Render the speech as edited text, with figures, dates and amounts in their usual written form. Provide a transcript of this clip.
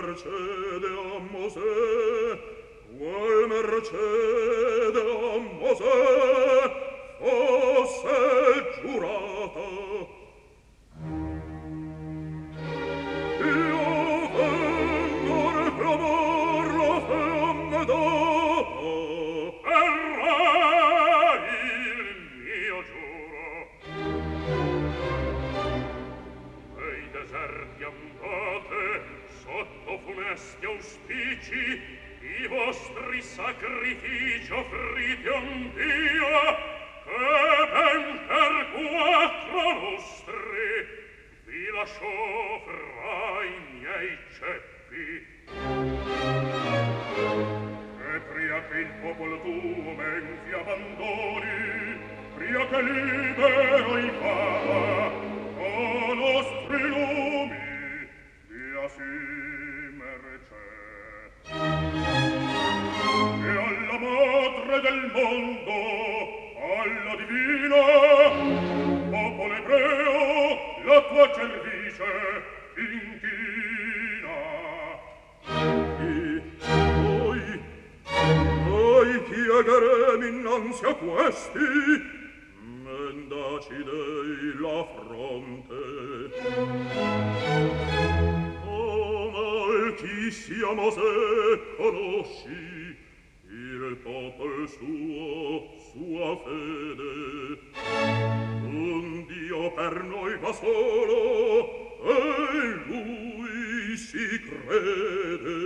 mercede a Mosè, qual mercede a Mosè fosse giurata. Io vengo a reclamar la femme data, erra il mio giuro. Nei deserti andate, sotto funesti auspici, i vostri sacrifici offrite un Dio, che ben per 4 lustri vi lasciò fra i miei ceppi. E pria che il popolo tuo men ti abbandoni, pria che libero il fama, o nostri lumi dia sì mercè. E alla madre del mondo, alla divina, popolo ebreo, la tua cervice inchina. Noi chiederemo innanzi a questi, mendaci dei la fronte. O maltissimo se conosci il popol suo, sua fede, un Dio per noi va solo, e in lui si crede.